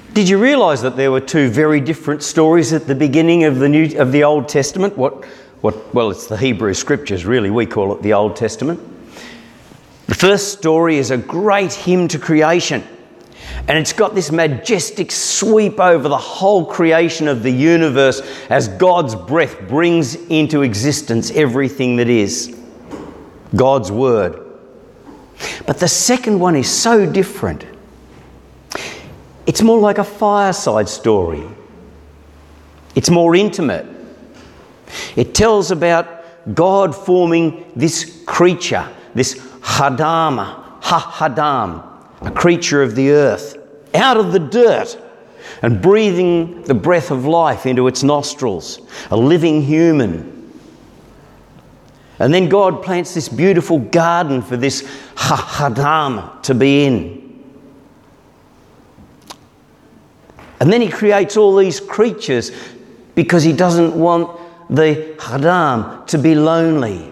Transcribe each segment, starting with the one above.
Did you realise that there were two very different stories at the beginning of the Old Testament? Well, it's the Hebrew Scriptures, really. We call it the Old Testament. The first story is a great hymn to creation, and it's got this majestic sweep over the whole creation of the universe as God's breath brings into existence everything that is. God's Word. But the second one is so different. It's more like a fireside story. It's more intimate. It tells about God forming this creature, this Hadam, a creature of the earth, out of the dirt, and breathing the breath of life into its nostrils, a living human. And then God plants this beautiful garden for this Hadam to be in. And then he creates all these creatures because he doesn't want the Hadam to be lonely.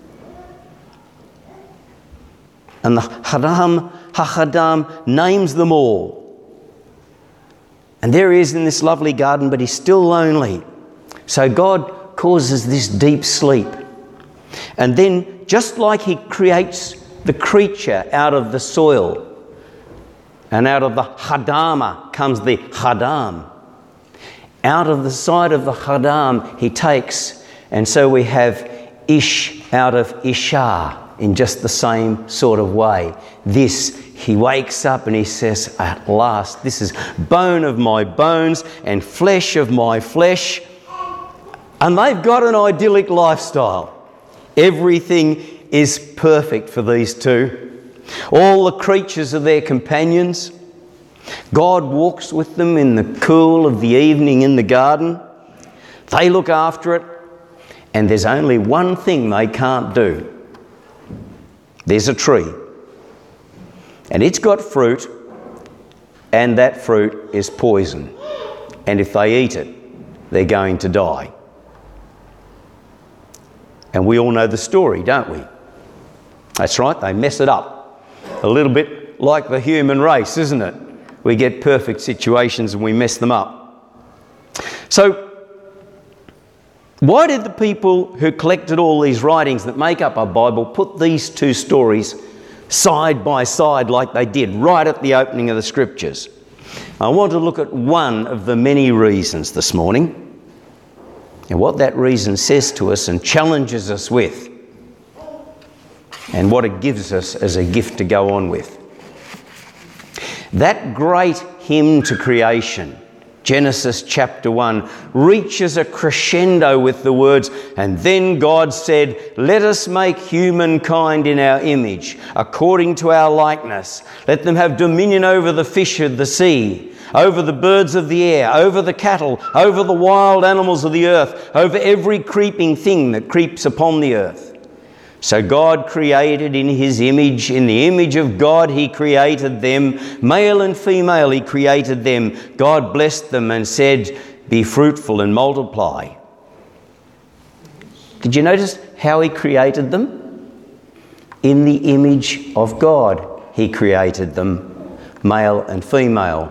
And the Hadam names them all. And there he is in this lovely garden, but he's still lonely. So God causes this deep sleep. And then, just like he creates the creature out of the soil, and out of the Hadama comes the Hadam. Out of the side of the Hadam he takes, and so we have Ish out of Isha in just the same sort of way. This, he wakes up and he says, at last, this is bone of my bones and flesh of my flesh. And they've got an idyllic lifestyle. Everything is perfect for these two. All the creatures are their companions. God walks with them in the cool of the evening in the garden. They look after it. And there's only one thing they can't do. There's a tree. And it's got fruit. And that fruit is poison. And if they eat it, they're going to die. And we all know the story, don't we? That's right, they mess it up. A little bit like the human race, isn't it? We get perfect situations and we mess them up. So, why did the people who collected all these writings that make up our Bible put these two stories side by side like they did right at the opening of the Scriptures? I want to look at one of the many reasons this morning and what that reason says to us and challenges us with, and what it gives us as a gift to go on with. That great hymn to creation, Genesis chapter 1, reaches a crescendo with the words, "And then God said, let us make humankind in our image, according to our likeness. Let them have dominion over the fish of the sea, over the birds of the air, over the cattle, over the wild animals of the earth, over every creeping thing that creeps upon the earth." So God created in his image, in the image of God he created them, male and female he created them. God blessed them and said, "Be fruitful and multiply." Did you notice how he created them? In the image of God he created them, male and female.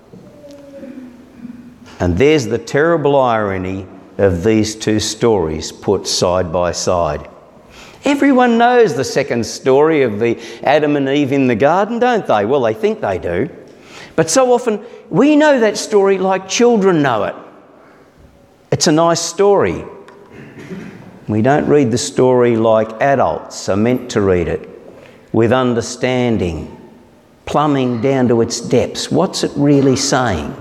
And there's the terrible irony of these two stories put side by side. Everyone knows the second story of the Adam and Eve in the garden, don't they? Well, they think they do. But so often we know that story like children know it. It's a nice story. We don't read the story like adults are meant to read it, with understanding, plumbing down to its depths. What's it really saying?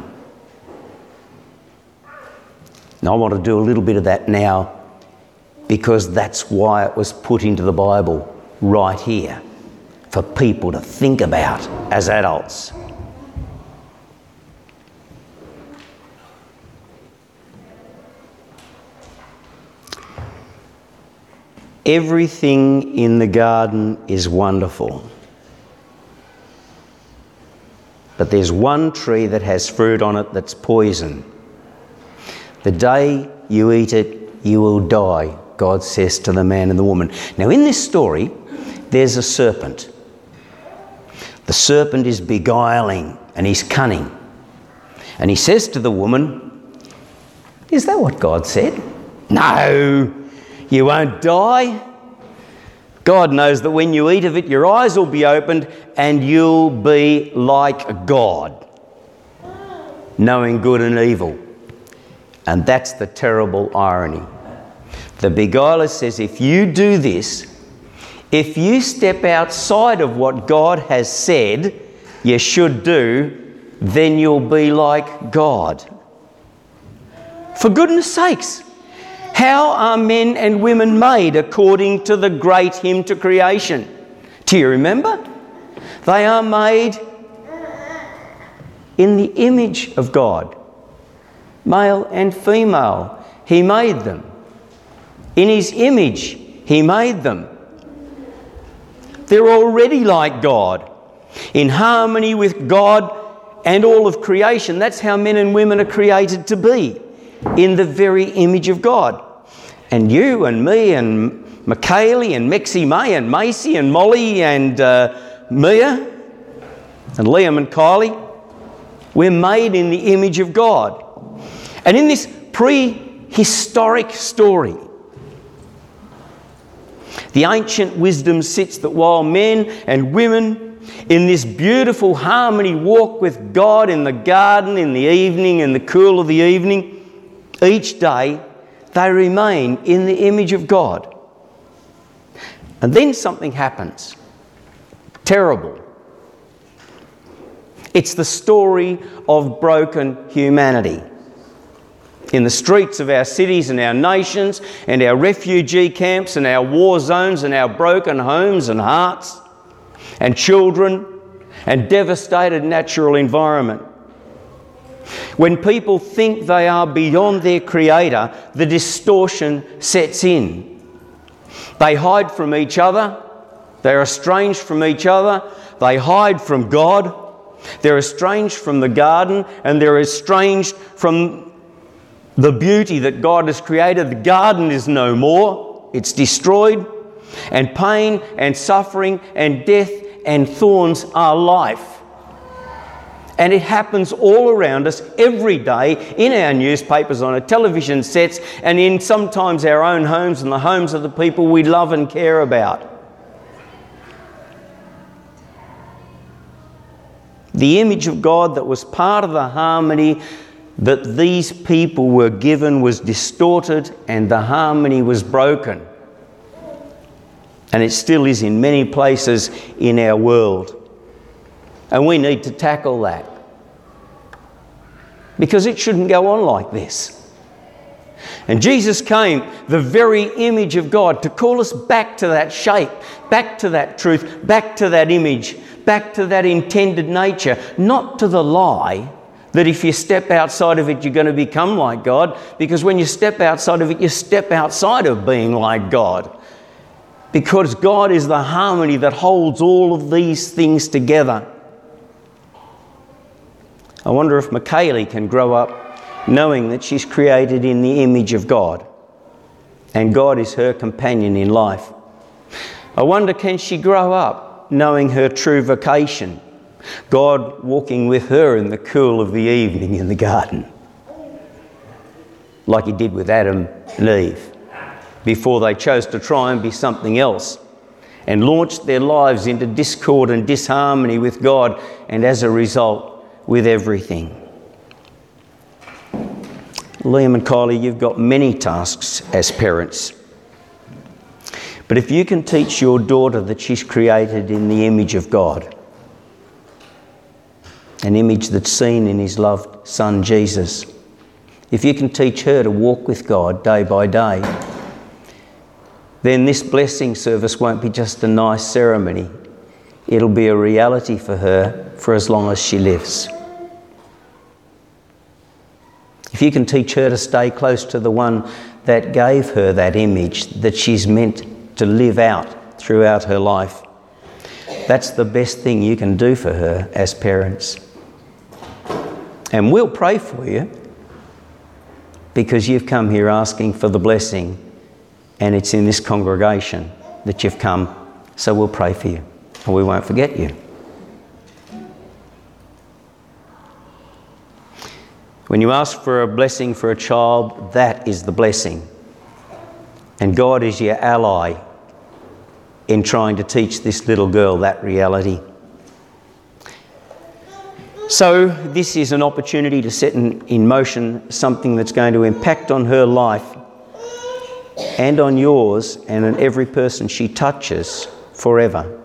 Now, I want to do a little bit of that now, because that's why it was put into the Bible right here, for people to think about as adults. Everything in the garden is wonderful. But there's one tree that has fruit on it that's poison. The day you eat it, you will die, God says to the man and the woman. Now, in this story, there's a serpent. The serpent is beguiling and he's cunning. And he says to the woman, "Is that what God said?" "No, you won't die. God knows that when you eat of it, your eyes will be opened and you'll be like God, knowing good and evil." And that's the terrible irony. The beguiler says, if you do this, if you step outside of what God has said you should do, then you'll be like God. For goodness sakes, how are men and women made according to the great hymn to creation? Do you remember? They are made in the image of God. Male and female, he made them. In his image, he made them. They're already like God, in harmony with God and all of creation. That's how men and women are created to be, in the very image of God. And you and me and Michaeli and Mexie May and Macy and Molly and Mia and Liam and Kylie, we're made in the image of God. And in this prehistoric story, the ancient wisdom sits that while men and women in this beautiful harmony walk with God in the garden in the evening, in the cool of the evening, each day they remain in the image of God. And then something happens. Terrible. It's the story of broken humanity. In the streets of our cities and our nations and our refugee camps and our war zones and our broken homes and hearts and children and devastated natural environment. When people think they are beyond their Creator, the distortion sets in. They hide from each other. They're estranged from each other. They hide from God. They're estranged from the garden, and they're estranged from the beauty that God has created. The garden is no more. It's destroyed. And pain and suffering and death and thorns are life. And it happens all around us every day, in our newspapers, on our television sets, and in sometimes our own homes and the homes of the people we love and care about. The image of God that was part of the harmony that these people were given was distorted, and the harmony was broken. And it still is in many places in our world. And we need to tackle that, because it shouldn't go on like this. And Jesus came, the very image of God, to call us back to that shape, back to that truth, back to that image, back to that intended nature, not to the lie that if you step outside of it, you're going to become like God, because when you step outside of it, you step outside of being like God. Because God is the harmony that holds all of these things together. I wonder if Michaeli can grow up knowing that she's created in the image of God and God is her companion in life. I wonder, can she grow up knowing her true vocation, God walking with her in the cool of the evening in the garden, like he did with Adam and Eve before they chose to try and be something else and launched their lives into discord and disharmony with God, and as a result, with everything. Liam and Kylie, you've got many tasks as parents. But if you can teach your daughter that she's created in the image of God, an image that's seen in his loved Son Jesus, if you can teach her to walk with God day by day, then this blessing service won't be just a nice ceremony. It'll be a reality for her for as long as she lives. If you can teach her to stay close to the one that gave her that image that she's meant to live out throughout her life, that's the best thing you can do for her as parents. And we'll pray for you, because you've come here asking for the blessing, and it's in this congregation that you've come. So we'll pray for you, and we won't forget you. When you ask for a blessing for a child, that is the blessing. And God is your ally in trying to teach this little girl that reality. So this is an opportunity to set in motion something that's going to impact on her life and on yours and on every person she touches forever.